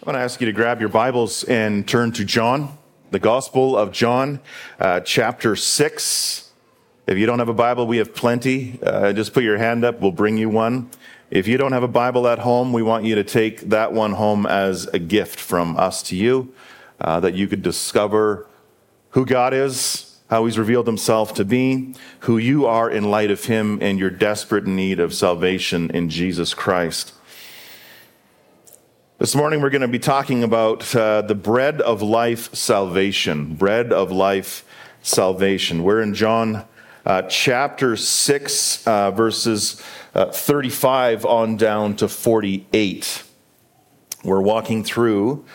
I want to ask you to grab your Bibles and turn to John, the Gospel of John, chapter 6. If you don't have a Bible, we have plenty. Just put your hand up, we'll bring you one. If you don't have a Bible at home, we want you to take that one home as a gift from us to you, that you could discover who God is, how he's revealed himself to be, who you are in light of him, and your desperate need of salvation in Jesus Christ. This morning we're going to be talking about the bread of life salvation. Bread of life salvation. We're in John chapter 6, verses 35 on down to 48. We're walking through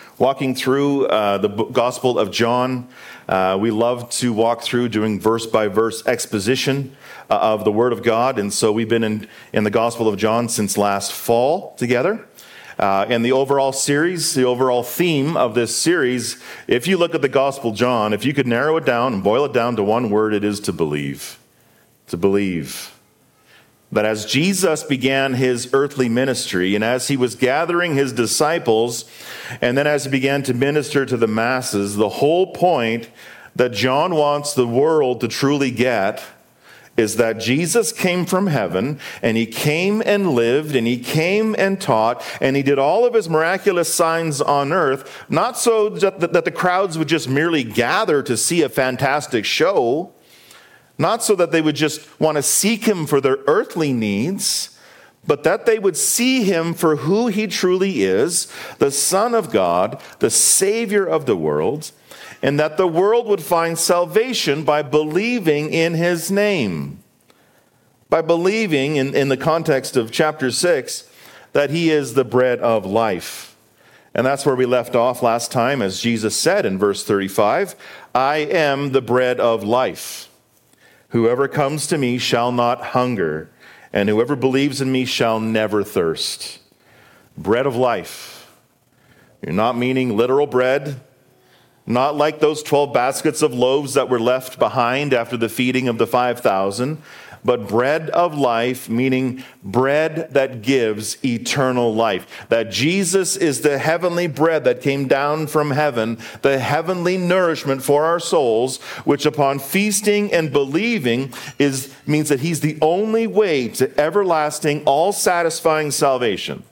the Gospel of John. We love to walk through doing verse-by-verse exposition of the Word of God. And so we've been in the Gospel of John since last fall together. And the overall series, the overall theme of this series, if you look at the Gospel of John, if you could narrow it down and boil it down to one word, it is to believe. To believe. That as Jesus began his earthly ministry, and as he was gathering his disciples, and then as he began to minister to the masses, the whole point that John wants the world to truly get is that Jesus came from heaven, and he came and lived, and he came and taught, and he did all of his miraculous signs on earth, not so that the crowds would just merely gather to see a fantastic show, not so that they would just want to seek him for their earthly needs, but that they would see him for who he truly is, the Son of God, the Savior of the world, and that the world would find salvation by believing in his name. By believing, in the context of chapter 6, that he is the bread of life. And that's where we left off last time, as Jesus said in verse 35, I am the bread of life. Whoever comes to me shall not hunger, and whoever believes in me shall never thirst. Bread of life. You're not meaning literal bread, not like those 12 baskets of loaves that were left behind after the feeding of the 5,000, but bread of life, meaning bread that gives eternal life. That Jesus is the heavenly bread that came down from heaven, the heavenly nourishment for our souls, which upon feasting and believing means that he's the only way to everlasting, all-satisfying salvation.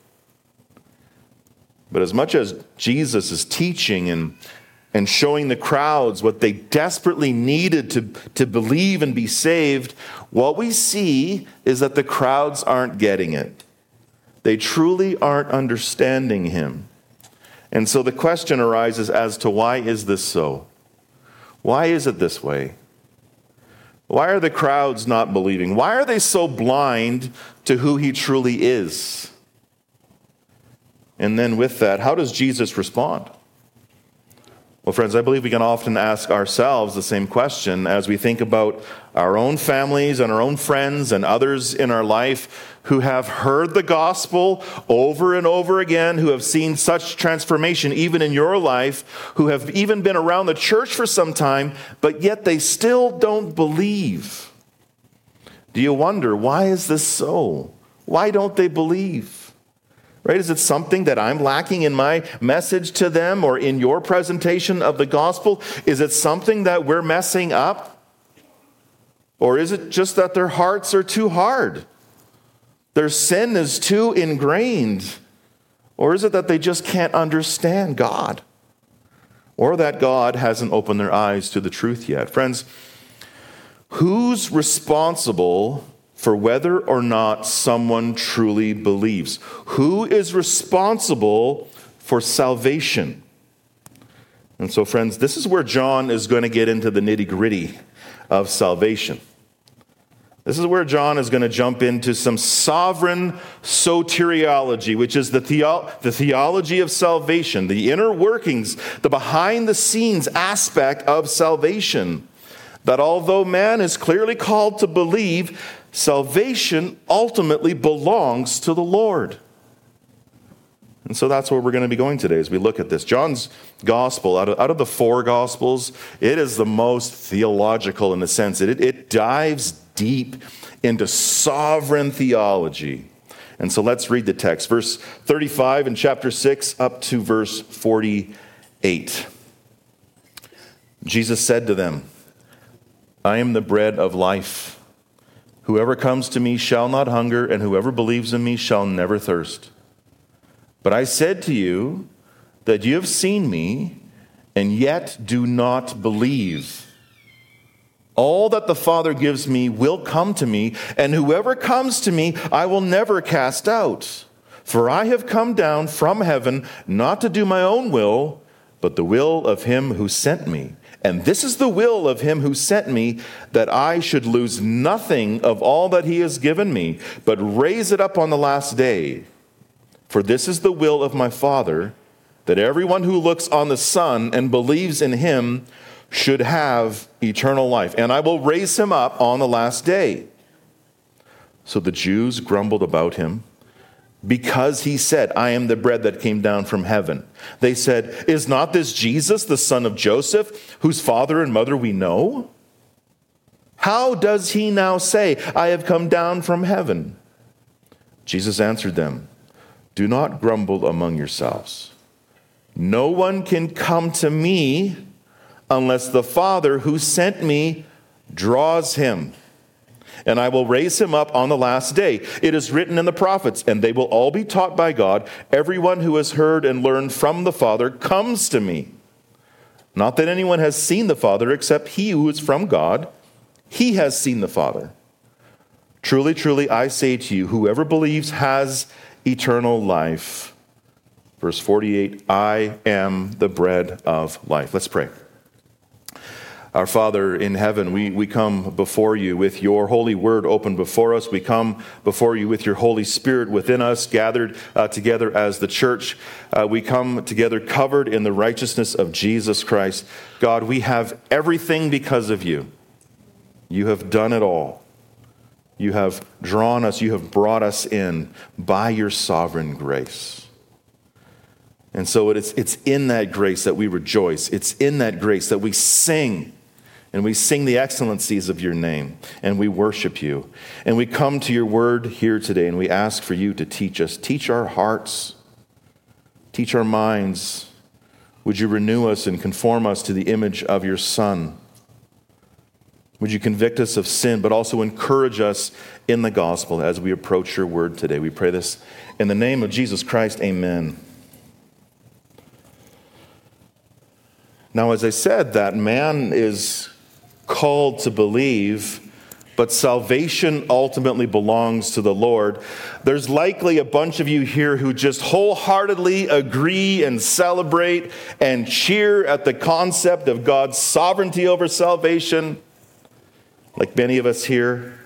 But as much as Jesus is teaching and showing the crowds what they desperately needed to believe and be saved, what we see is that the crowds aren't getting it. They truly aren't understanding him. And so the question arises as to why is this so? Why is it this way? Why are the crowds not believing? Why are they so blind to who he truly is? And then with that, how does Jesus respond? Well, friends, I believe we can often ask ourselves the same question as we think about our own families and our own friends and others in our life who have heard the gospel over and over again, who have seen such transformation even in your life, who have even been around the church for some time, but yet they still don't believe. Do you wonder, why is this so? Why don't they believe? Right? Is it something that I'm lacking in my message to them or in your presentation of the gospel? Is it something that we're messing up? Or is it just that their hearts are too hard? Their sin is too ingrained? Or is it that they just can't understand God? Or that God hasn't opened their eyes to the truth yet? Friends, who's responsible for whether or not someone truly believes? Who is responsible for salvation? And so, friends, this is where John is going to get into the nitty-gritty of salvation. This is where John is going to jump into some sovereign soteriology, which is the theology of salvation, the inner workings, the behind-the-scenes aspect of salvation. That although man is clearly called to believe, salvation ultimately belongs to the Lord. And so that's where we're going to be going today as we look at this. John's gospel, out of the four gospels, it is the most theological in the sense that it dives deep into sovereign theology. And so let's read the text. Verse 35 in chapter 6 up to verse 48. Jesus said to them, I am the bread of life. Whoever comes to me shall not hunger, and whoever believes in me shall never thirst. But I said to you that you have seen me, and yet do not believe. All that the Father gives me will come to me, and whoever comes to me I will never cast out. For I have come down from heaven not to do my own will, but the will of him who sent me. And this is the will of him who sent me, that I should lose nothing of all that he has given me, but raise it up on the last day. For this is the will of my Father, that everyone who looks on the Son and believes in him should have eternal life, and I will raise him up on the last day. So the Jews grumbled about him, because he said, I am the bread that came down from heaven. They said, is not this Jesus, the son of Joseph, whose father and mother we know? How does he now say, I have come down from heaven? Jesus answered them, do not grumble among yourselves. No one can come to me unless the Father who sent me draws him. And I will raise him up on the last day. It is written in the prophets, and they will all be taught by God. Everyone who has heard and learned from the Father comes to me. Not that anyone has seen the Father except he who is from God. He has seen the Father. Truly, truly, I say to you, whoever believes has eternal life. Verse 48, I am the bread of life. Let's pray. Our Father in heaven, we come before you with your holy word open before us. We come before you with your Holy Spirit within us, gathered together as the church. We come together covered in the righteousness of Jesus Christ. God, we have everything because of you. You have done it all. You have drawn us, you have brought us in by your sovereign grace. And so it's in that grace that we rejoice. It's in that grace that we sing. And we sing the excellencies of your name, and we worship you. And we come to your word here today, and we ask for you to teach us. Teach our hearts. Teach our minds. Would you renew us and conform us to the image of your Son? Would you convict us of sin, but also encourage us in the gospel as we approach your word today? We pray this in the name of Jesus Christ. Amen. Now, as I said, that man is called to believe, but salvation ultimately belongs to the Lord. There's likely a bunch of you here who just wholeheartedly agree and celebrate and cheer at the concept of God's sovereignty over salvation, like many of us here.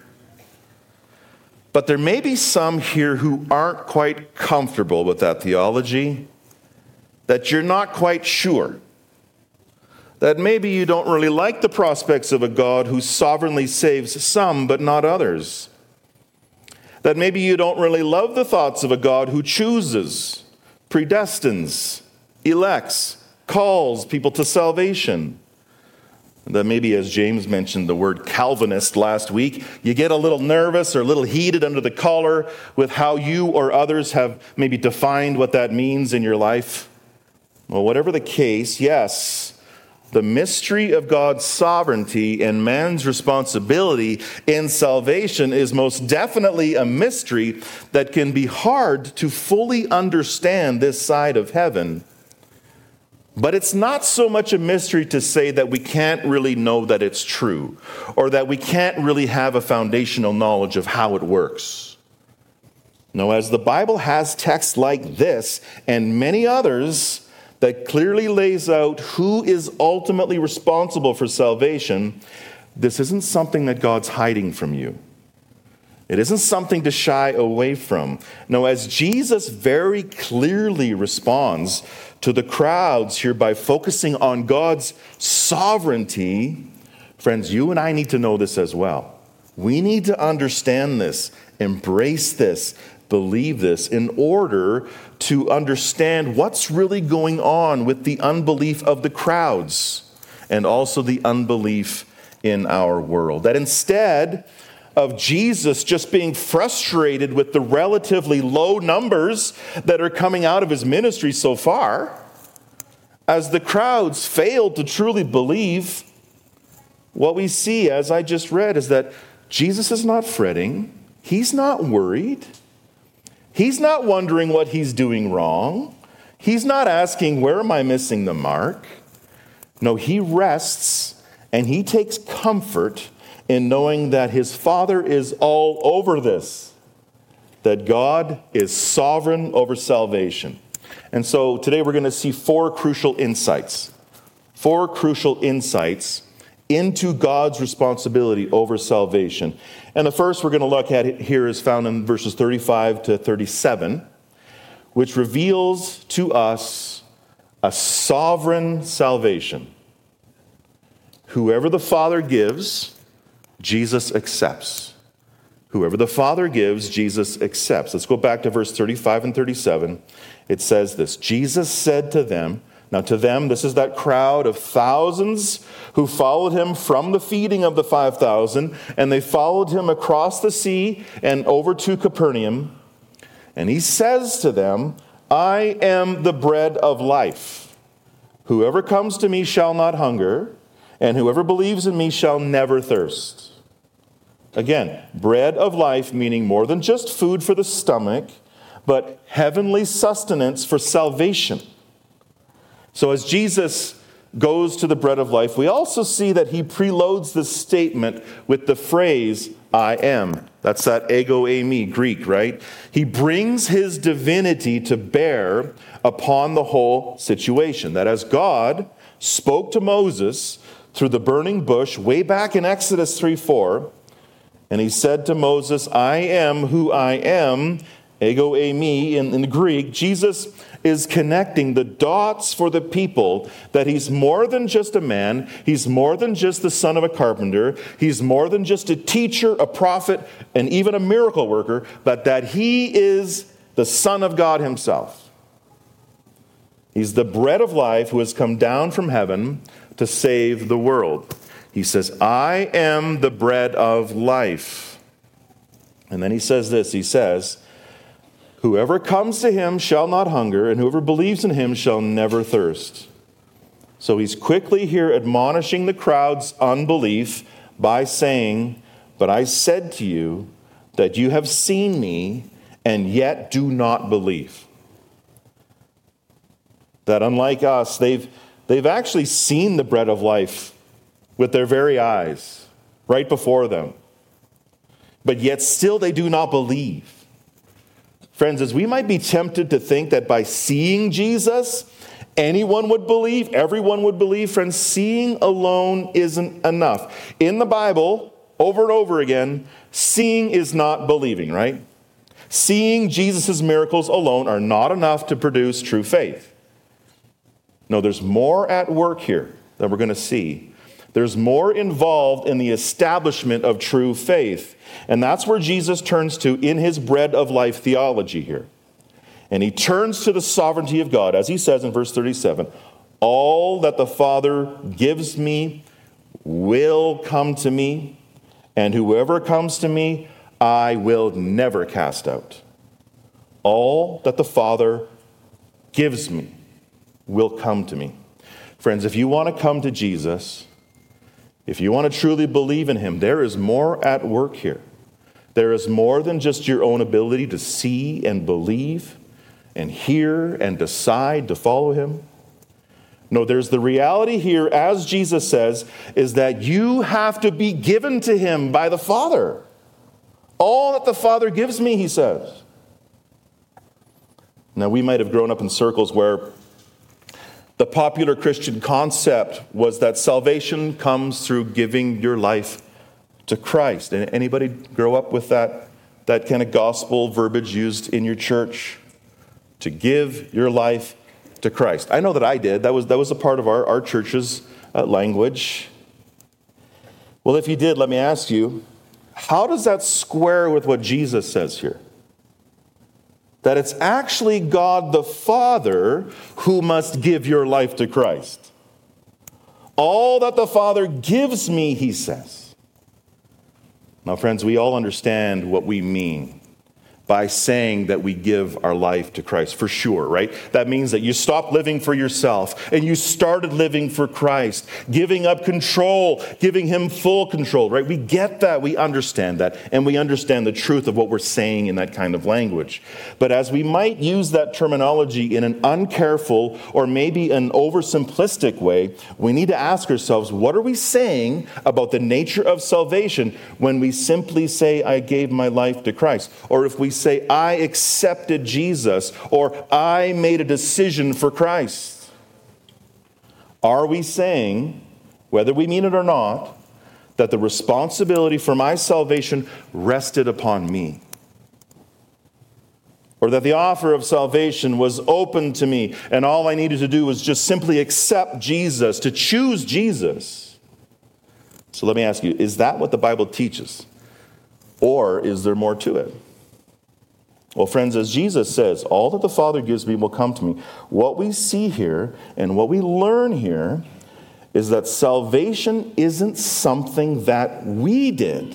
But there may be some here who aren't quite comfortable with that theology, that you're not quite sure. That maybe you don't really like the prospects of a God who sovereignly saves some but not others. That maybe you don't really love the thoughts of a God who chooses, predestines, elects, calls people to salvation. That maybe, as James mentioned the word Calvinist last week, you get a little nervous or a little heated under the collar with how you or others have maybe defined what that means in your life. Well, whatever the case, yes, the mystery of God's sovereignty and man's responsibility in salvation is most definitely a mystery that can be hard to fully understand this side of heaven. But it's not so much a mystery to say that we can't really know that it's true, or that we can't really have a foundational knowledge of how it works. No, as the Bible has texts like this and many others that clearly lays out who is ultimately responsible for salvation, this isn't something that God's hiding from you. It isn't something to shy away from. No, as Jesus very clearly responds to the crowds here by focusing on God's sovereignty, friends, you and I need to know this as well. We need to understand this, embrace this, believe this in order to understand what's really going on with the unbelief of the crowds and also the unbelief in our world. That instead of Jesus just being frustrated with the relatively low numbers that are coming out of his ministry so far. As the crowds failed to truly believe, what we see, as I just read, is that Jesus is not fretting. He's not worried. He's not wondering what he's doing wrong. He's not asking, where am I missing the mark? No, he rests and he takes comfort in knowing that his Father is all over this, that God is sovereign over salvation. And so today we're going to see four crucial insights into God's responsibility over salvation. And the first we're going to look at here is found in verses 35 to 37, which reveals to us a sovereign salvation. Whoever the Father gives, Jesus accepts. Whoever the Father gives, Jesus accepts. Let's go back to verse 35 and 37. It says this, Jesus said to them, now to them, this is that crowd of thousands who followed him from the feeding of the 5,000, and they followed him across the sea and over to Capernaum. And he says to them, I am the bread of life. Whoever comes to me shall not hunger, and whoever believes in me shall never thirst. Again, bread of life, meaning more than just food for the stomach, but heavenly sustenance for salvation. So as Jesus goes to the bread of life, we also see that he preloads the statement with the phrase, I am. That's that ego eimi Greek, right? He brings his divinity to bear upon the whole situation. That as God spoke to Moses through the burning bush way back in Exodus 3:4, and he said to Moses, I am who I am, ego eimi in the Greek, Jesus is connecting the dots for the people that he's more than just a man, he's more than just the son of a carpenter, he's more than just a teacher, a prophet, and even a miracle worker, but that he is the Son of God himself. He's the bread of life who has come down from heaven to save the world. He says, I am the bread of life. And then he says this, he says, whoever comes to him shall not hunger, and whoever believes in him shall never thirst. So he's quickly here admonishing the crowd's unbelief by saying, but I said to you that you have seen me and yet do not believe. That unlike us, they've actually seen the bread of life with their very eyes, right before them. But yet still they do not believe. Friends, as we might be tempted to think that by seeing Jesus, anyone would believe, everyone would believe, friends, seeing alone isn't enough. In the Bible, over and over again, seeing is not believing, right? Seeing Jesus' miracles alone are not enough to produce true faith. No, there's more at work here that we're going to see. There's more involved in the establishment of true faith. And that's where Jesus turns to in his bread of life theology here. And he turns to the sovereignty of God, as he says in verse 37, all that the Father gives me will come to me, and whoever comes to me, I will never cast out. All that the Father gives me will come to me. Friends, if you want to come to Jesus, if you want to truly believe in him, there is more at work here. There is more than just your own ability to see and believe and hear and decide to follow him. No, there's the reality here, as Jesus says, is that you have to be given to him by the Father. All that the Father gives me, he says. Now, we might have grown up in circles where the popular Christian concept was that salvation comes through giving your life to Christ. And anybody grow up with that kind of gospel verbiage used in your church? To give your life to Christ. I know that I did. That was a part of our church's language. Well, if you did, let me ask you, how does that square with what Jesus says here? That it's actually God the Father who must give your life to Christ. All that the Father gives me, he says. Now, friends, we all understand what we mean by saying that we give our life to Christ, for sure, right? That means that you stop living for yourself and you started living for Christ, giving up control, giving him full control, right? We get that, we understand that, and we understand the truth of what we're saying in that kind of language. But as we might use that terminology in an uncareful or maybe an oversimplistic way, we need to ask ourselves, what are we saying about the nature of salvation when we simply say, I gave my life to Christ? Or if we say, I accepted Jesus, or I made a decision for Christ. Are we saying, whether we mean it or not, that the responsibility for my salvation rested upon me? Or that the offer of salvation was open to me, and all I needed to do was just simply accept Jesus, to choose Jesus? So let me ask you, is that what the Bible teaches? Or is there more to it? Well, friends, as Jesus says, all that the Father gives me will come to me. What we see here and what we learn here is that salvation isn't something that we did.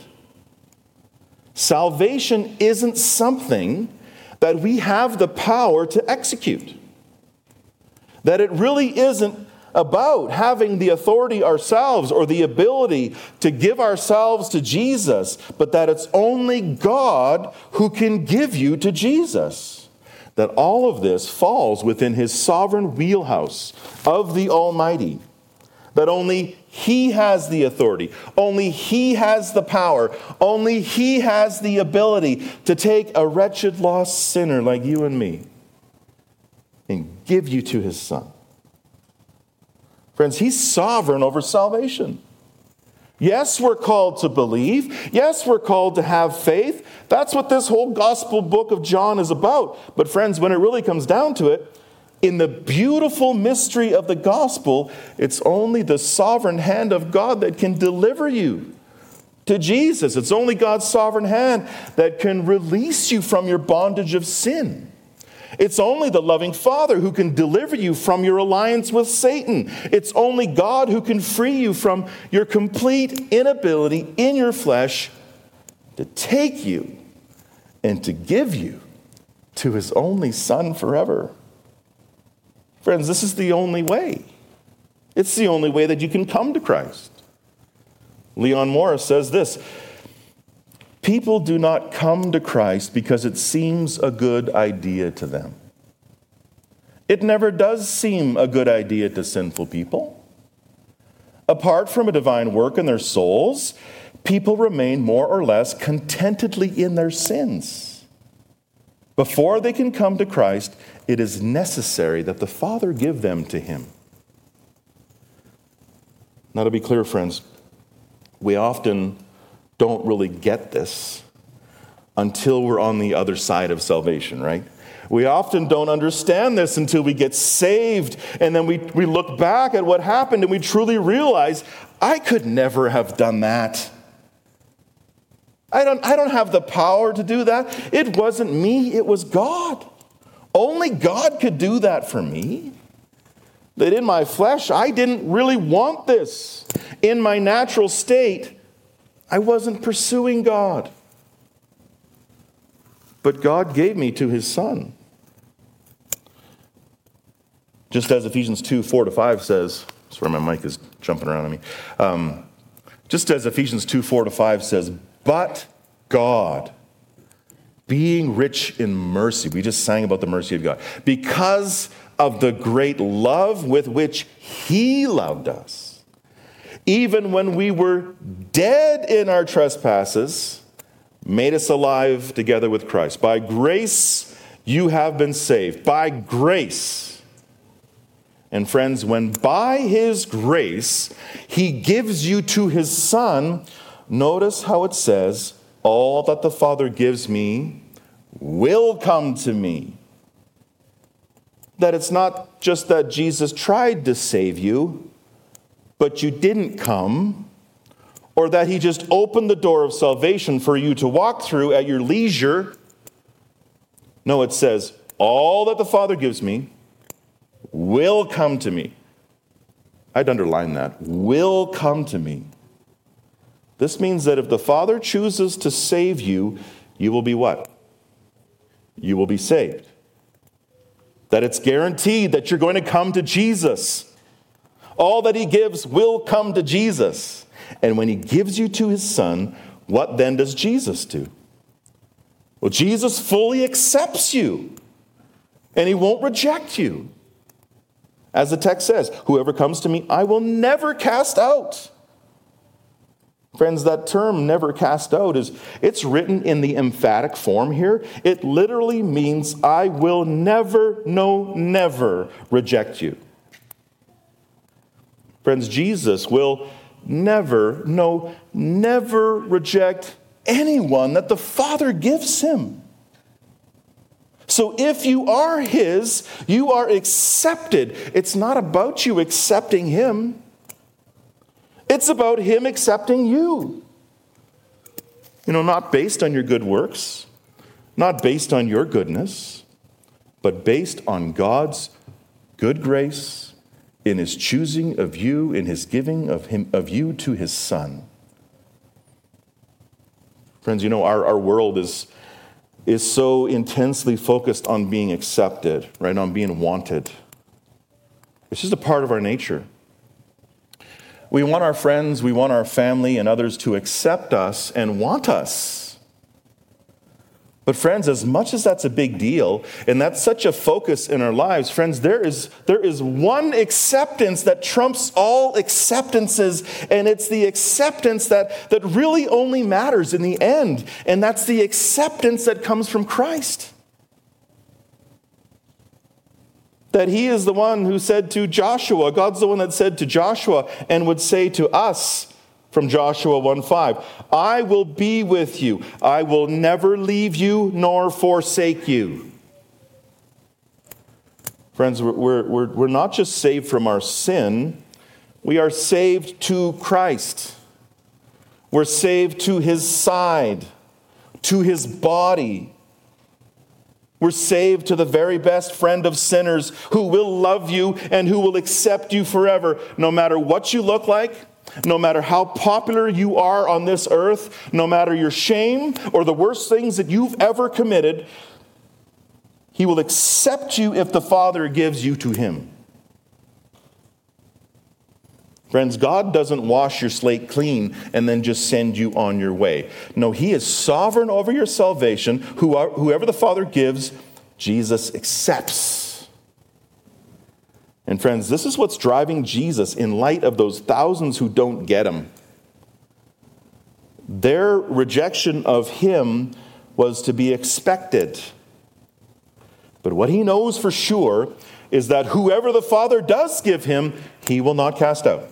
Salvation isn't something that we have the power to execute. That it really isn't about having the authority ourselves or the ability to give ourselves to Jesus, but that it's only God who can give you to Jesus. That all of this falls within his sovereign wheelhouse of the Almighty. That only he has the authority, only he has the power, only he has the ability to take a wretched lost sinner like you and me and give you to his Son. Friends, he's sovereign over salvation. Yes, we're called to believe. Yes, we're called to have faith. That's what this whole gospel book of John is about. But friends, when it really comes down to it, in the beautiful mystery of the gospel, it's only the sovereign hand of God that can deliver you to Jesus. It's only God's sovereign hand that can release you from your bondage of sin. It's only the loving Father who can deliver you from your alliance with Satan. It's only God who can free you from your complete inability in your flesh to take you and to give you to his only Son forever. Friends, this is the only way. It's the only way that you can come to Christ. Leon Morris says this: people do not come to Christ because it seems a good idea to them. It never does seem a good idea to sinful people. Apart from a divine work in their souls, people remain more or less contentedly in their sins. Before they can come to Christ, it is necessary that the Father give them to him. Now, to be clear, friends, we often don't really get this until we're on the other side of salvation, right? We often don't understand this until we get saved, and then we look back at what happened and we truly realize, I could never have done that. I don't have the power to do that. It wasn't me, it was God. Only God could do that for me. That in my flesh, I didn't really want this. In my natural state, I wasn't pursuing God. But God gave me to his Son. Just as Ephesians 2, 4-5 says, sorry, my mic is jumping around on me. Just as Ephesians 2, 4-5 says, but God, being rich in mercy, we just sang about the mercy of God, because of the great love with which he loved us, even when we were dead in our trespasses, made us alive together with Christ. By grace, you have been saved. By grace. And friends, when by his grace, he gives you to his Son, notice how it says, all that the Father gives me will come to me. That it's not just that Jesus tried to save you, but you didn't come, or that he just opened the door of salvation for you to walk through at your leisure. No, it says, all that the Father gives me will come to me. I'd underline that. Will come to me. This means that if the Father chooses to save you, you will be what? You will be saved. That it's guaranteed that you're going to come to Jesus. All that he gives will come to Jesus. And when he gives you to his Son, what then does Jesus do? Well, Jesus fully accepts you, and he won't reject you. As the text says, whoever comes to me, I will never cast out. Friends, that term never cast out it's written in the emphatic form here. It literally means I will never, no, never reject you. Friends, Jesus will never, no, never reject anyone that the Father gives him. So if you are his, you are accepted. It's not about you accepting him. It's about him accepting you. Not based on your good works, not based on your goodness, but based on God's good grace in his choosing of you, in his giving of you to his Son. Friends, our world is so intensely focused on being accepted, right? On being wanted. It's just a part of our nature. We want our friends, we want our family and others to accept us and want us. But friends, as much as that's a big deal, and that's such a focus in our lives, friends, there is one acceptance that trumps all acceptances, and it's the acceptance that really only matters in the end, and that's the acceptance that comes from Christ. That he is the one who said to Joshua, God's the one that said to Joshua and would say to us from Joshua 1:5, I will be with you. I will never leave you nor forsake you. Friends, we're not just saved from our sin. We are saved to Christ. We're saved to his side, to his body. We're saved to the very best friend of sinners who will love you and who will accept you forever, no matter what you look like, no matter how popular you are on this earth, no matter your shame or the worst things that you've ever committed. He will accept you if the Father gives you to him. Friends, God doesn't wash your slate clean and then just send you on your way. No, he is sovereign over your salvation. Whoever the Father gives, Jesus accepts. And friends, this is what's driving Jesus in light of those thousands who don't get him. Their rejection of him was to be expected. But what he knows for sure is that whoever the Father does give him, he will not cast out.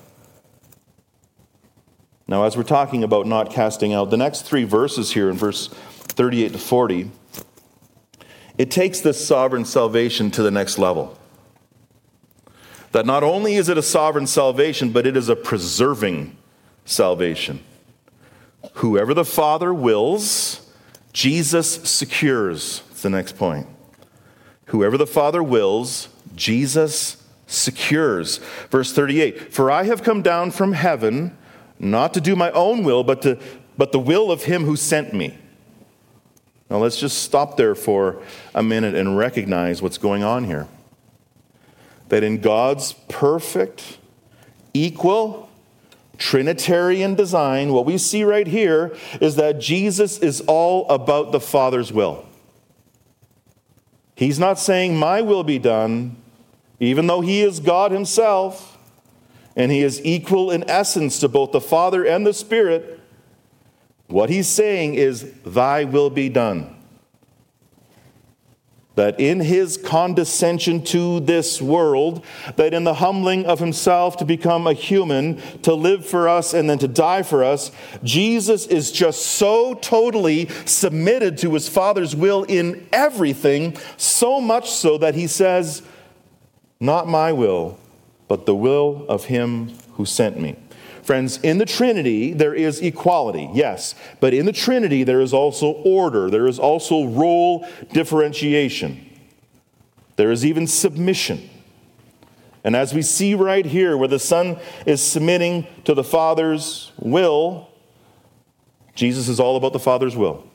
Now, as we're talking about not casting out, the next three verses here in verse 38 to 40, it takes this sovereign salvation to the next level. That not only is it a sovereign salvation, but it is a preserving salvation. Whoever the Father wills, Jesus secures. That's the next point. Whoever the Father wills, Jesus secures. Verse 38, for I have come down from heaven, not to do my own will, but the will of him who sent me. Now let's just stop there for a minute and recognize what's going on here. That in God's perfect, equal, Trinitarian design, what we see right here is that Jesus is all about the Father's will. He's not saying, my will be done, even though he is God himself. And he is equal in essence to both the Father and the Spirit. What he's saying is, thy will be done. That in his condescension to this world, that in the humbling of himself to become a human, to live for us and then to die for us, Jesus is just so totally submitted to his Father's will in everything, so much so that he says, not my will, but the will of him who sent me. Friends, in the Trinity, there is equality, yes. But in the Trinity, there is also order. There is also role differentiation. There is even submission. And as we see right here, where the Son is submitting to the Father's will, Jesus is all about the Father's will.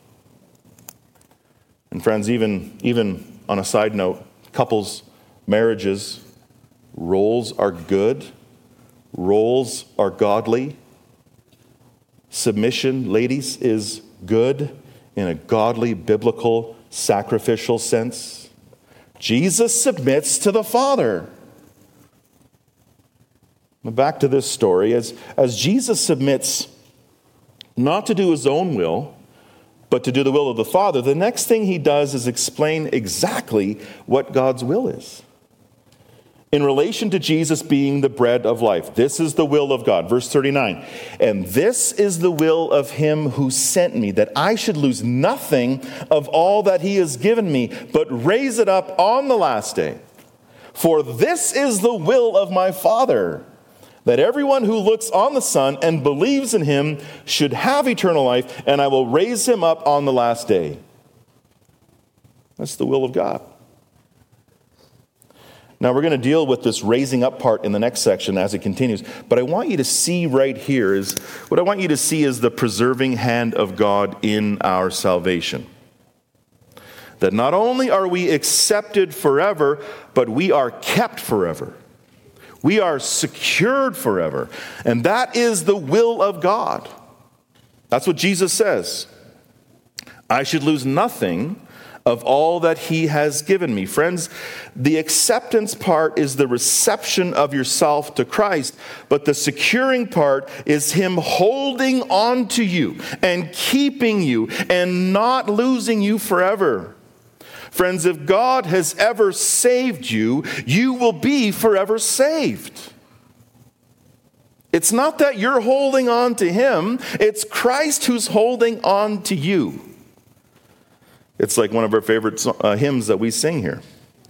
And friends, even on a side note, couples, marriages, roles are good. Roles are godly. Submission, ladies, is good in a godly, biblical, sacrificial sense. Jesus submits to the Father. Back to this story. As Jesus submits not to do his own will, but to do the will of the Father, the next thing he does is explain exactly what God's will is. In relation to Jesus being the bread of life, this is the will of God. Verse 39, and this is the will of him who sent me, that I should lose nothing of all that he has given me, but raise it up on the last day. For this is the will of my Father, that everyone who looks on the Son and believes in him should have eternal life, and I will raise him up on the last day. That's the will of God. Now, we're going to deal with this raising up part in the next section as it continues. But I want you to see right here is the preserving hand of God in our salvation. That not only are we accepted forever, but we are kept forever. We are secured forever. And that is the will of God. That's what Jesus says. I should lose nothing of all that he has given me. Friends, the acceptance part is the reception of yourself to Christ, but the securing part is him holding on to you and keeping you and not losing you forever. Friends, if God has ever saved you, you will be forever saved. It's not that you're holding on to him, it's Christ who's holding on to you. It's like one of our favorite hymns that we sing here.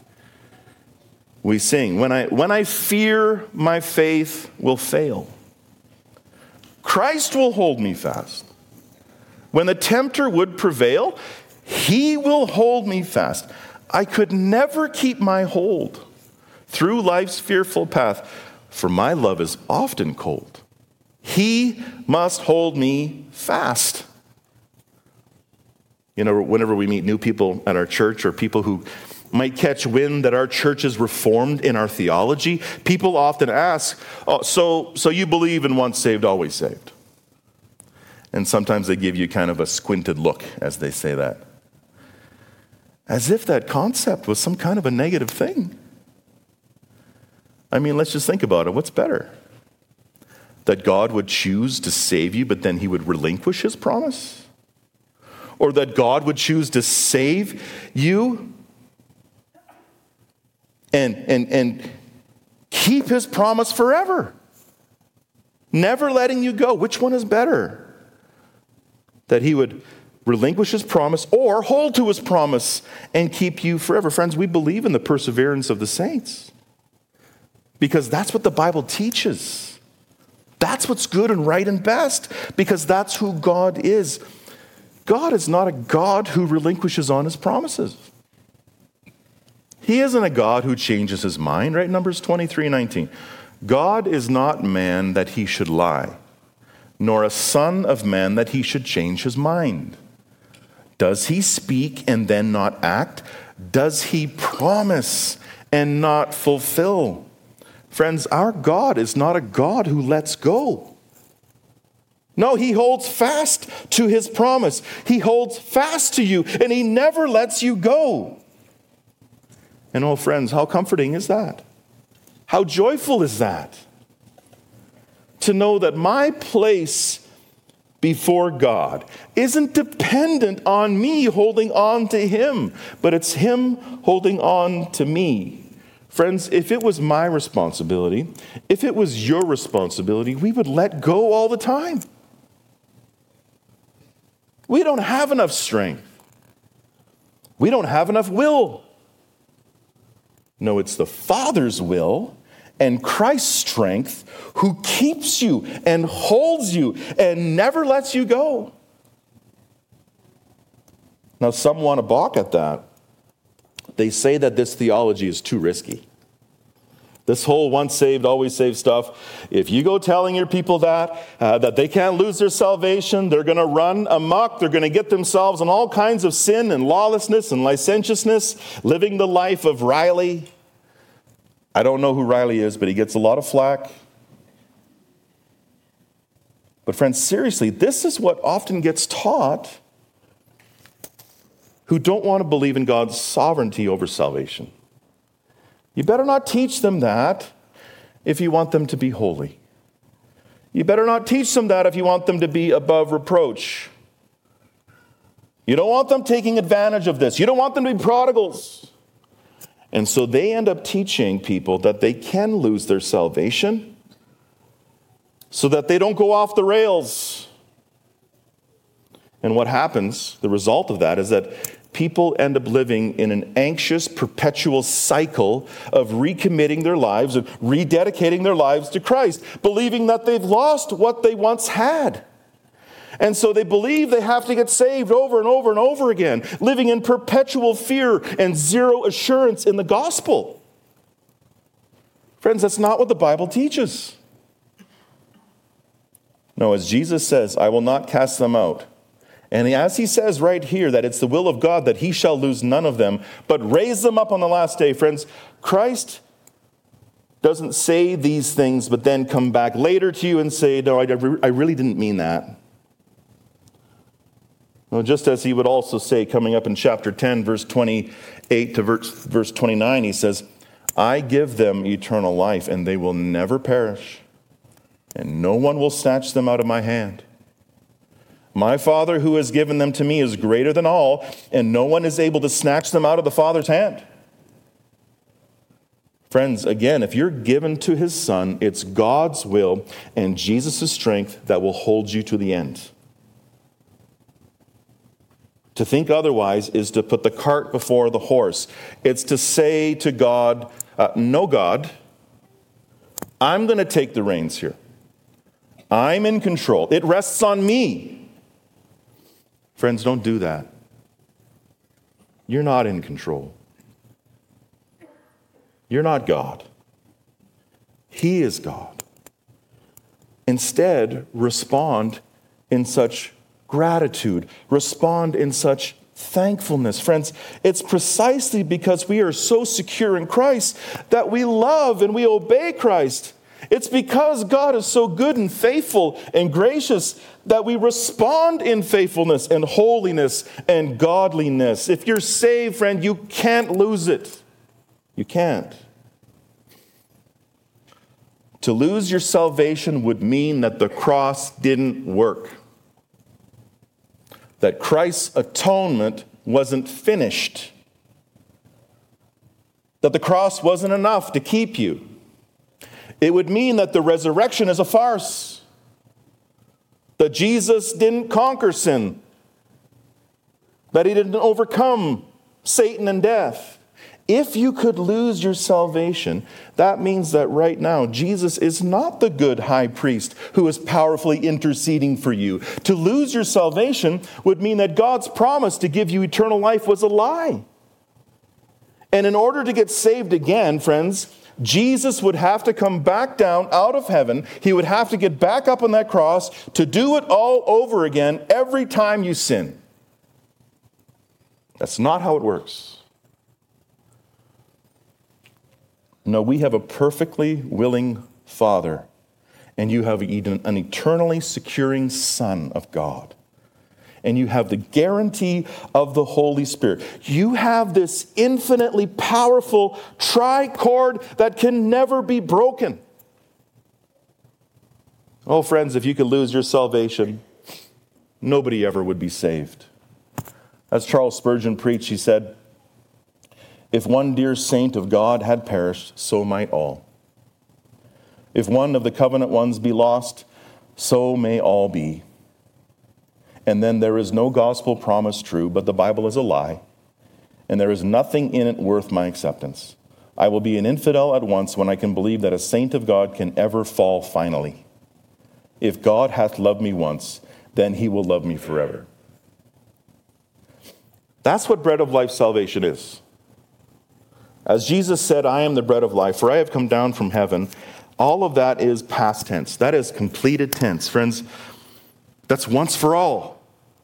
We sing, when I fear my faith will fail, Christ will hold me fast. When the tempter would prevail, he will hold me fast. I could never keep my hold through life's fearful path, for my love is often cold. He must hold me fast. You know, whenever we meet new people at our church or people who might catch wind that our church is reformed in our theology, people often ask, so you believe in once saved, always saved? And sometimes they give you kind of a squinted look as they say that. As if that concept was some kind of a negative thing. I mean, let's just think about it. What's better? That God would choose to save you, but then he would relinquish his promise? Or that God would choose to save you and keep his promise forever, never letting you go? Which one is better? That he would relinquish his promise or hold to his promise and keep you forever. Friends, we believe in the perseverance of the saints because that's what the Bible teaches. That's what's good and right and best because that's who God is. God is not a God who relinquishes on his promises. He isn't a God who changes his mind, right? Numbers 23:19. God is not man that he should lie, nor a son of man that he should change his mind. Does he speak and then not act? Does he promise and not fulfill? Friends, our God is not a God who lets go. No, he holds fast to his promise. He holds fast to you, and he never lets you go. And oh, friends, how comforting is that? How joyful is that? To know that my place before God isn't dependent on me holding on to him, but it's him holding on to me. Friends, if it was my responsibility, if it was your responsibility, we would let go all the time. We don't have enough strength. We don't have enough will. No, it's the Father's will and Christ's strength who keeps you and holds you and never lets you go. Now, some want to balk at that. They say that this theology is too risky. This whole once saved, always saved stuff, if you go telling your people that they can't lose their salvation, they're going to run amok, they're going to get themselves in all kinds of sin and lawlessness and licentiousness, living the life of Riley. I don't know who Riley is, but he gets a lot of flack. But friends, seriously, this is what often gets taught who don't want to believe in God's sovereignty over salvation. You better not teach them that if you want them to be holy. You better not teach them that if you want them to be above reproach. You don't want them taking advantage of this. You don't want them to be prodigals. And so they end up teaching people that they can lose their salvation so that they don't go off the rails. And what happens, the result of that, is that people end up living in an anxious, perpetual cycle of recommitting their lives and rededicating their lives to Christ, believing that they've lost what they once had. And so they believe they have to get saved over and over and over again, living in perpetual fear and zero assurance in the gospel. Friends, that's not what the Bible teaches. No, as Jesus says, I will not cast them out. And as he says right here that it's the will of God that he shall lose none of them, but raise them up on the last day. Friends, Christ doesn't say these things, but then come back later to you and say, no, I really didn't mean that. Well, just as he would also say, coming up in chapter 10, verse 28 to verse 29, he says, I give them eternal life, and they will never perish, and no one will snatch them out of my hand. My Father who has given them to me is greater than all, and no one is able to snatch them out of the Father's hand. Friends, again, if you're given to his Son, it's God's will and Jesus' strength that will hold you to the end. To think otherwise is to put the cart before the horse. It's to say to God, no, God, I'm going to take the reins here. I'm in control. It rests on me. Friends, don't do that. You're not in control. You're not God. He is God. Instead, respond in such gratitude. Respond in such thankfulness. Friends, it's precisely because we are so secure in Christ that we love and we obey Christ. It's because God is so good and faithful and gracious that we respond in faithfulness and holiness and godliness. If you're saved, friend, you can't lose it. You can't. To lose your salvation would mean that the cross didn't work. That Christ's atonement wasn't finished. That the cross wasn't enough to keep you. It would mean that the resurrection is a farce. That Jesus didn't conquer sin. That he didn't overcome Satan and death. If you could lose your salvation, that means that right now, Jesus is not the good high priest who is powerfully interceding for you. To lose your salvation would mean that God's promise to give you eternal life was a lie. And in order to get saved again, friends, Jesus would have to come back down out of heaven. He would have to get back up on that cross to do it all over again every time you sin. That's not how it works. No, we have a perfectly willing Father, and you have an eternally securing Son of God. And you have the guarantee of the Holy Spirit. You have this infinitely powerful tricord that can never be broken. Oh, friends, if you could lose your salvation, nobody ever would be saved. As Charles Spurgeon preached, he said, if one dear saint of God had perished, so might all. If one of the covenant ones be lost, so may all be. And then there is no gospel promise true, but the Bible is a lie, and there is nothing in it worth my acceptance. I will be an infidel at once when I can believe that a saint of God can ever fall finally. If God hath loved me once, then he will love me forever. That's what bread of life salvation is. As Jesus said, I am the bread of life, for I have come down from heaven. All of that is past tense. That is completed tense. Friends, that's once for all.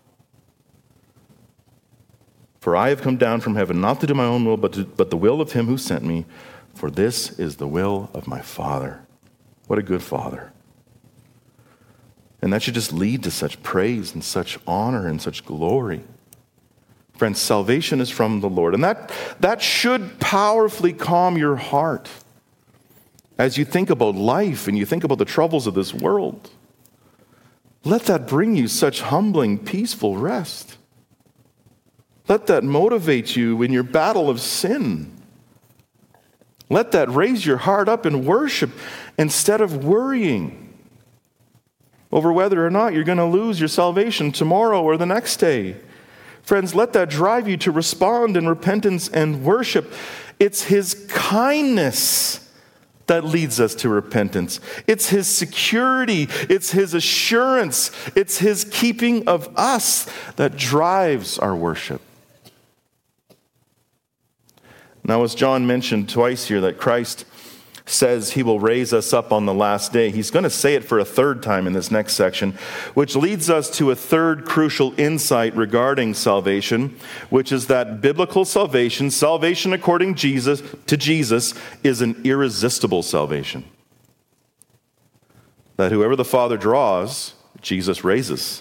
For I have come down from heaven, not to do my own will, but the will of him who sent me. For this is the will of my Father. What a good Father. And that should just lead to such praise and such honor and such glory. Friends, salvation is from the Lord. And that should powerfully calm your heart as you think about life and you think about the troubles of this world. Let that bring you such humbling, peaceful rest. Let that motivate you in your battle of sin. Let that raise your heart up in worship instead of worrying over whether or not you're going to lose your salvation tomorrow or the next day. Friends, let that drive you to respond in repentance and worship. It's his kindness that leads us to repentance. It's his security. It's his assurance. It's his keeping of us that drives our worship. Now, as John mentioned twice here that Christ says he will raise us up on the last day, he's going to say it for a third time in this next section, which leads us to a third crucial insight regarding salvation, which is that biblical salvation according to Jesus, is an irresistible salvation. That whoever the Father draws, Jesus raises.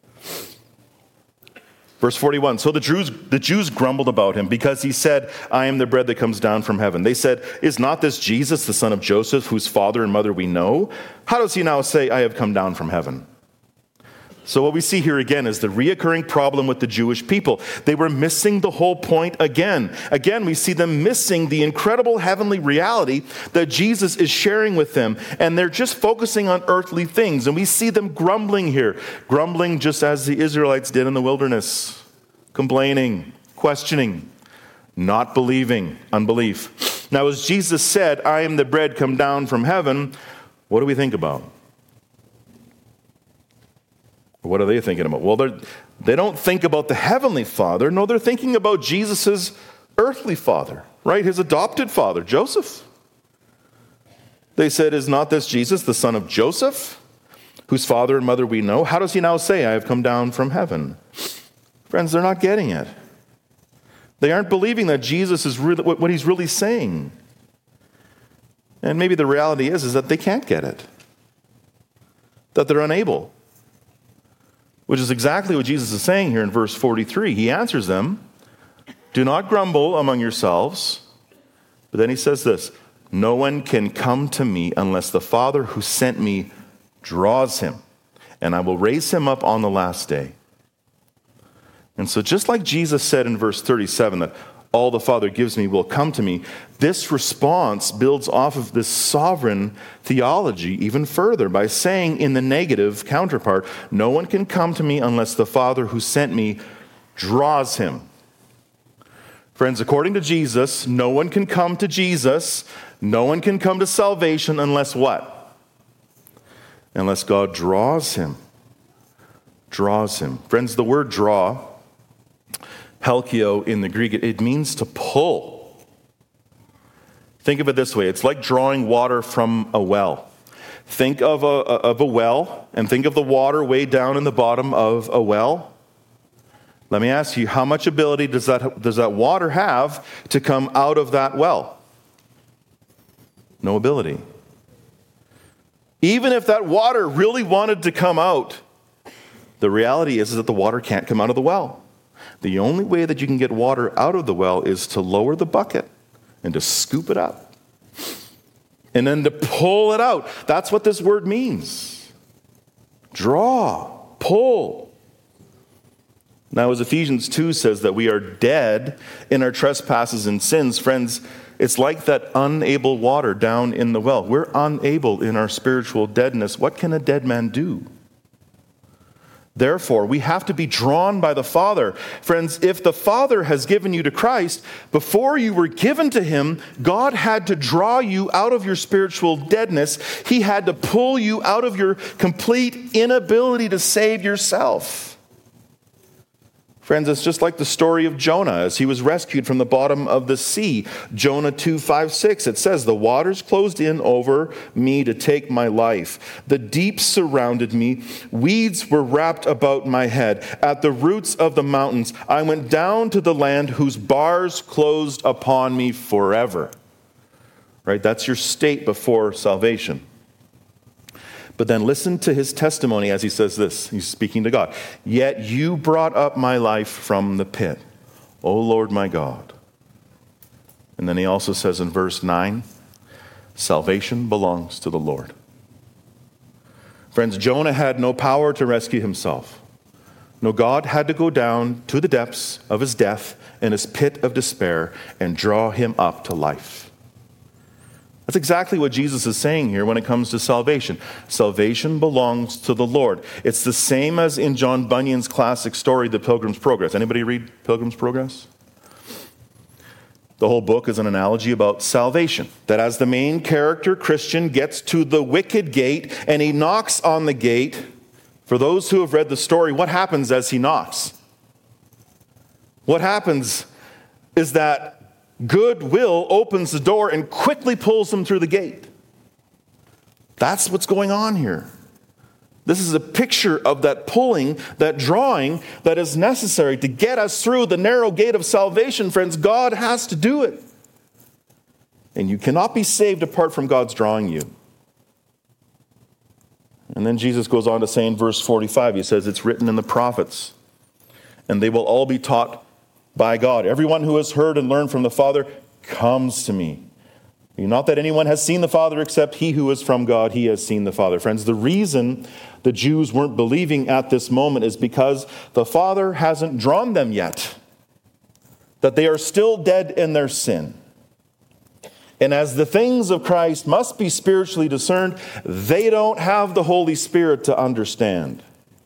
Verse 41, so the Jews grumbled about him because he said, I am the bread that comes down from heaven. They said, is not this Jesus, the son of Joseph, whose father and mother we know? How does he now say, I have come down from heaven? So what we see here again is the reoccurring problem with the Jewish people. They were missing the whole point again. Again, we see them missing the incredible heavenly reality that Jesus is sharing with them. And they're just focusing on earthly things. And we see them grumbling here. Grumbling just as the Israelites did in the wilderness. Complaining, questioning, not believing, unbelief. Now, as Jesus said, I am the bread come down from heaven, what do we think about? What are they thinking about? Well, they don't think about the heavenly Father. No, they're thinking about Jesus' earthly father, right? His adopted father, Joseph. They said, is not this Jesus, the son of Joseph, whose father and mother we know? How does he now say, I have come down from heaven? Friends, they're not getting it. They aren't believing that Jesus is really what he's really saying. And maybe the reality is that they can't get it. That they're unable. Which is exactly what Jesus is saying here in verse 43. He answers them, do not grumble among yourselves. But then he says this, no one can come to me unless the Father who sent me draws him, and I will raise him up on the last day. And so just like Jesus said in verse 37 that all the Father gives me will come to me, this response builds off of this sovereign theology even further by saying in the negative counterpart, no one can come to me unless the Father who sent me draws him. Friends, according to Jesus, no one can come to Jesus, no one can come to salvation unless what? Unless God draws him. Draws him. Friends, the word draw, helkio in the Greek, it means to pull. Think of it this way. It's like drawing water from a well. Think of a well and think of the water way down in the bottom of a well. Let me ask you, how much ability does that water have to come out of that well? No ability. Even if that water really wanted to come out, the reality is that the water can't come out of the well. The only way that you can get water out of the well is to lower the bucket and to scoop it up. And then to pull it out. That's what this word means. Draw, pull. Now, as Ephesians 2 says that we are dead in our trespasses and sins, friends, it's like that unable water down in the well. We're unable in our spiritual deadness. What can a dead man do? Therefore, we have to be drawn by the Father. Friends, if the Father has given you to Christ, before you were given to him, God had to draw you out of your spiritual deadness. He had to pull you out of your complete inability to save yourself. Friends, it's just like the story of Jonah as he was rescued from the bottom of the sea. Jonah 2:5-6, it says, "The waters closed in over me to take my life. The deep surrounded me. Weeds were wrapped about my head. At the roots of the mountains, I went down to the land whose bars closed upon me forever." Right? That's your state before salvation. But then listen to his testimony as he says this. He's speaking to God. "Yet you brought up my life from the pit, O Lord my God." And then he also says in verse 9, "Salvation belongs to the Lord." Friends, Jonah had no power to rescue himself. No, God had to go down to the depths of his death and his pit of despair and draw him up to life. That's exactly what Jesus is saying here when it comes to salvation. Salvation belongs to the Lord. It's the same as in John Bunyan's classic story, The Pilgrim's Progress. Anybody read Pilgrim's Progress? The whole book is an analogy about salvation. That as the main character, Christian, gets to the wicket gate and he knocks on the gate, for those who have read the story, what happens as he knocks? What happens is that goodwill opens the door and quickly pulls him through the gate. That's what's going on here. This is a picture of that pulling, that drawing that is necessary to get us through the narrow gate of salvation, friends. God has to do it. And you cannot be saved apart from God's drawing you. And then Jesus goes on to say in verse 45, he says, "It's written in the prophets, and they will all be taught by God. Everyone who has heard and learned from the Father comes to me. Not that anyone has seen the Father except he who is from God, he has seen the Father." Friends, the reason the Jews weren't believing at this moment is because the Father hasn't drawn them yet. That they are still dead in their sin. And as the things of Christ must be spiritually discerned, they don't have the Holy Spirit to understand.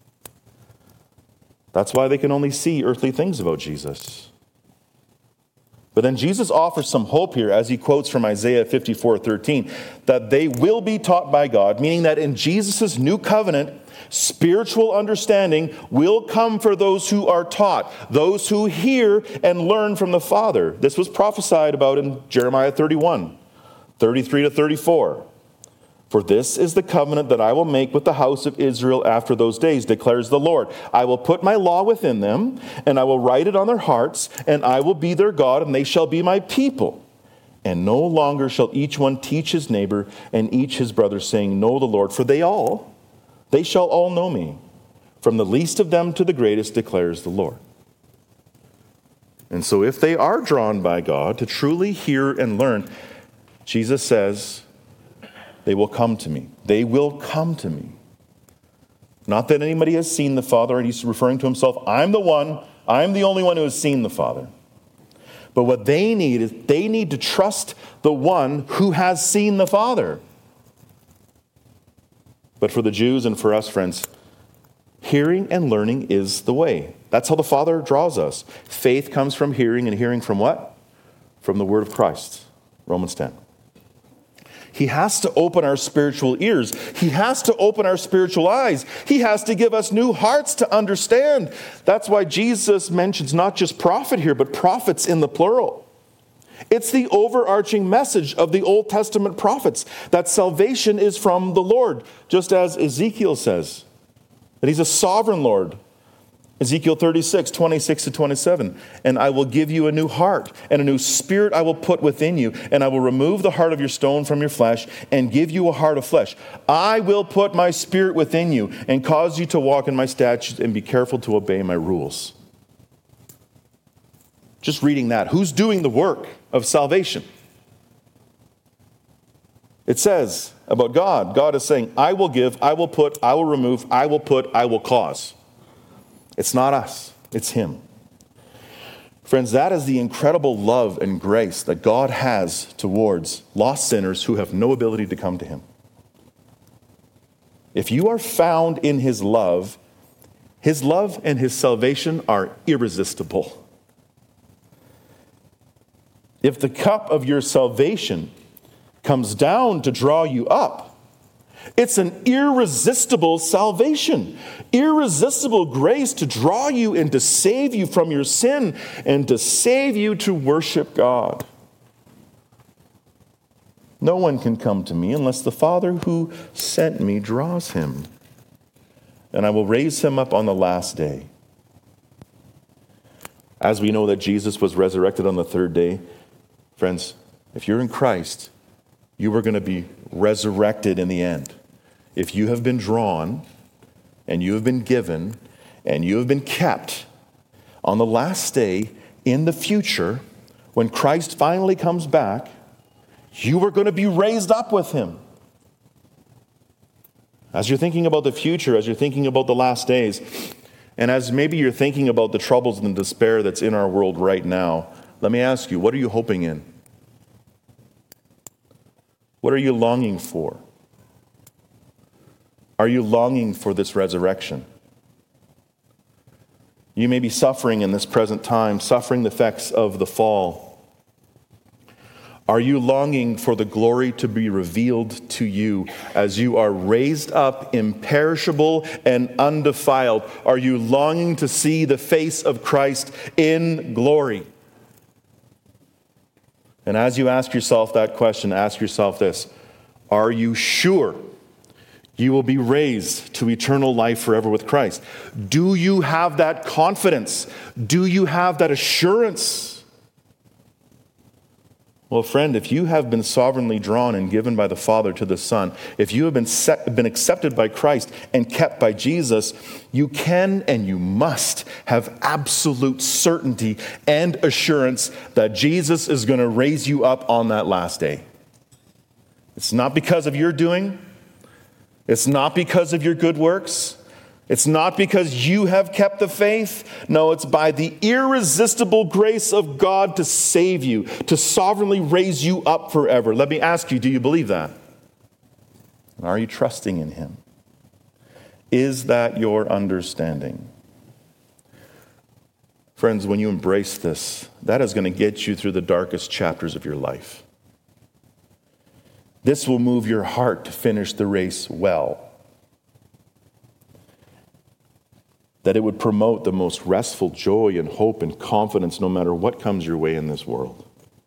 That's why they can only see earthly things about Jesus. But then Jesus offers some hope here as he quotes from Isaiah 54:13, that they will be taught by God, meaning that in Jesus' new covenant, spiritual understanding will come for those who are taught, those who hear and learn from the Father. This was prophesied about in Jeremiah 31, 33-34. "For this is the covenant that I will make with the house of Israel after those days, declares the Lord. I will put my law within them, and I will write it on their hearts, and I will be their God, and they shall be my people. And no longer shall each one teach his neighbor and each his brother, saying, Know the Lord, for they shall all know me, from the least of them to the greatest, declares the Lord." And so if they are drawn by God to truly hear and learn, Jesus says, they will come to me. They will come to me. Not that anybody has seen the Father, and he's referring to himself. I'm the only one who has seen the Father. But what they need is they need to trust the one who has seen the Father. But for the Jews and for us, friends, hearing and learning is the way. That's how the Father draws us. Faith comes from hearing, and hearing from what? From the word of Christ. Romans 10. He has to open our spiritual ears. He has to open our spiritual eyes. He has to give us new hearts to understand. That's why Jesus mentions not just prophet here, but prophets in the plural. It's the overarching message of the Old Testament prophets that salvation is from the Lord, just as Ezekiel says, that he's a sovereign Lord. Ezekiel 36, 26-27. "And I will give you a new heart, and a new spirit I will put within you, and I will remove the heart of your stone from your flesh, and give you a heart of flesh. I will put my spirit within you, and cause you to walk in my statutes, and be careful to obey my rules." Just reading that. Who's doing the work of salvation? It says about God, God is saying, I will give, I will put, I will remove, I will put, I will cause. It's not us, it's him. Friends, that is the incredible love and grace that God has towards lost sinners who have no ability to come to him. If you are found in his love and his salvation are irresistible. If the cup of your salvation comes down to draw you up, It's an irresistible salvation, irresistible grace to draw you and to save you from your sin and to save you to worship God. No one can come to me unless the Father who sent me draws him, and I will raise him up on the last day. As we know that Jesus was resurrected on the third day, friends, if you're in Christ, you are going to be resurrected in the end. If you have been drawn, and you have been given, and you have been kept, on the last day, in the future, when Christ finally comes back, you are going to be raised up with him. As you're thinking about the future, as you're thinking about the last days, and as maybe you're thinking about the troubles and despair that's in our world right now, let me ask you, what are you hoping in? What are you longing for? Are you longing for this resurrection? You may be suffering in this present time, suffering the effects of the fall. Are you longing for the glory to be revealed to you as you are raised up imperishable and undefiled? Are you longing to see the face of Christ in glory? And as you ask yourself that question, ask yourself this: are you sure you will be raised to eternal life forever with Christ? Do you have that confidence? Do you have that assurance? Well, friend, if you have been sovereignly drawn and given by the Father to the Son, if you have been accepted by Christ and kept by Jesus, you can and you must have absolute certainty and assurance that Jesus is going to raise you up on that last day. It's not because of your doing. It's not because of your good works. It's not because you have kept the faith. No, it's by the irresistible grace of God to save you, to sovereignly raise you up forever. Let me ask you, do you believe that? And are you trusting in him? Is that your understanding? Friends, when you embrace this, that is going to get you through the darkest chapters of your life. This will move your heart to finish the race well. That it would promote the most restful joy and hope and confidence no matter what comes your way in this world.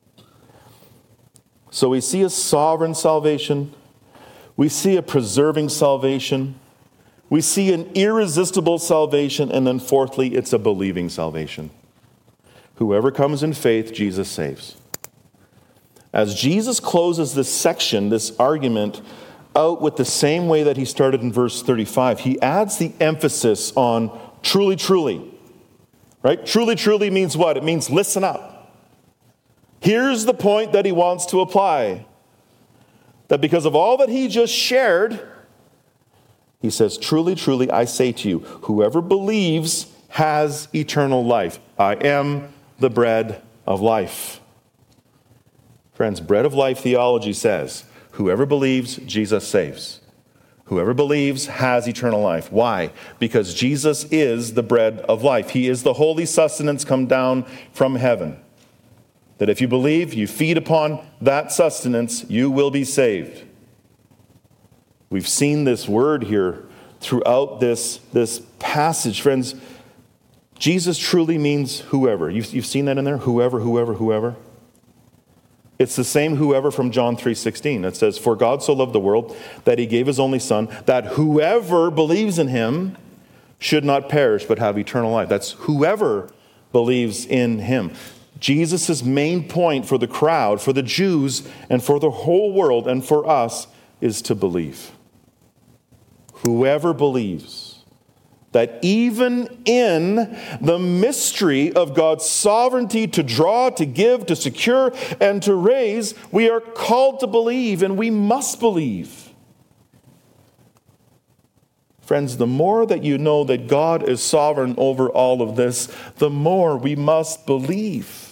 So we see a sovereign salvation. We see a preserving salvation. We see an irresistible salvation. And then fourthly, it's a believing salvation. Whoever comes in faith, Jesus saves. As Jesus closes this section, this argument, out with the same way that he started in verse 35. He adds the emphasis on truly, truly. Right? Truly, truly means what? It means listen up. Here's the point that he wants to apply. That because of all that he just shared, he says, truly, truly, I say to you, whoever believes has eternal life. I am the bread of life. Friends, bread of life theology says, whoever believes, Jesus saves. Whoever believes has eternal life. Why? Because Jesus is the bread of life. He is the holy sustenance come down from heaven. That if you believe, you feed upon that sustenance, you will be saved. We've seen this word here throughout this passage. Friends, Jesus truly means whoever. You've seen that in there? Whoever, whoever, whoever. It's the same whoever from John 3:16. It says, for God so loved the world that he gave his only son, that whoever believes in him should not perish but have eternal life. That's whoever believes in him. Jesus' main point for the crowd, for the Jews, and for the whole world, and for us, is to believe. Whoever believes. That even in the mystery of God's sovereignty to draw, to give, to secure, and to raise, we are called to believe, and we must believe. Friends, the more that you know that God is sovereign over all of this, the more we must believe.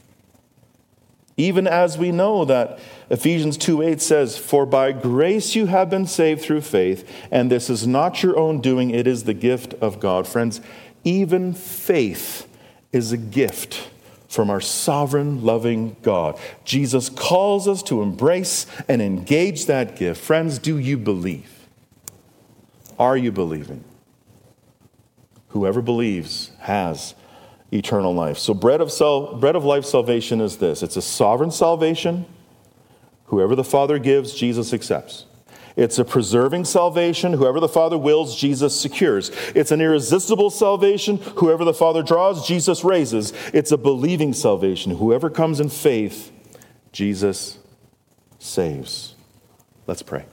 Even as we know that Ephesians 2:8 says, for by grace you have been saved through faith, and this is not your own doing, it is the gift of God. Friends, even faith is a gift from our sovereign, loving God. Jesus calls us to embrace and engage that gift. Friends, do you believe? Are you believing? Whoever believes has eternal life. So bread of life salvation is this. It's a sovereign salvation. Whoever the Father gives, Jesus accepts. It's a preserving salvation. Whoever the Father wills, Jesus secures. It's an irresistible salvation. Whoever the Father draws, Jesus raises. It's a believing salvation. Whoever comes in faith, Jesus saves. Let's pray.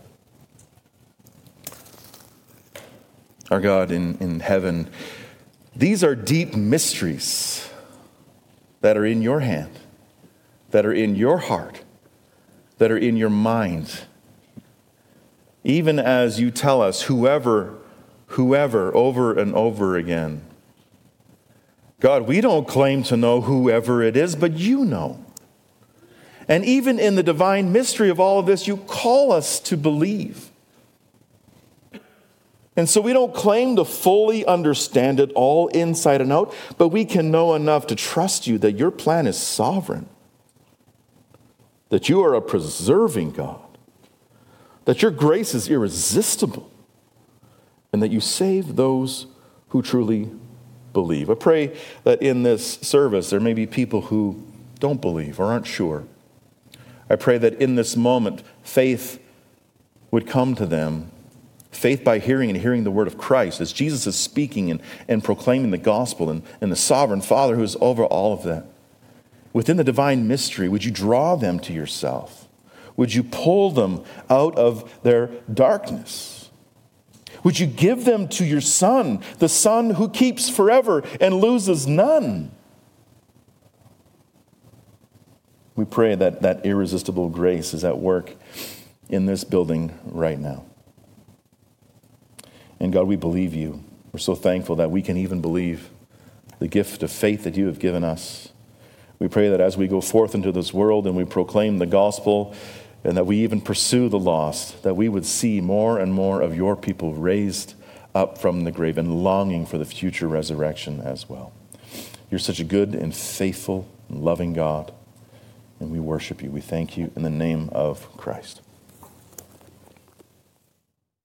Our God in heaven, these are deep mysteries that are in your hand, that are in your heart, that are in your mind. Even as you tell us, whoever, over and over again. God, we don't claim to know whoever it is, but you know. And even in the divine mystery of all of this, you call us to believe. And so we don't claim to fully understand it all inside and out, but we can know enough to trust you that your plan is sovereign, that you are a preserving God, that your grace is irresistible, and that you save those who truly believe. I pray that in this service there may be people who don't believe or aren't sure. I pray that in this moment faith would come to them. Faith by hearing and hearing the word of Christ as Jesus is speaking and proclaiming the gospel and the sovereign Father who is over all of that. Within the divine mystery, would you draw them to yourself? Would you pull them out of their darkness? Would you give them to your Son, the Son who keeps forever and loses none? We pray that that irresistible grace is at work in this building right now. And God, we believe you. We're so thankful that we can even believe the gift of faith that you have given us. We pray that as we go forth into this world and we proclaim the gospel and that we even pursue the lost, that we would see more and more of your people raised up from the grave and longing for the future resurrection as well. You're such a good and faithful and loving God, and we worship you. We thank you in the name of Christ.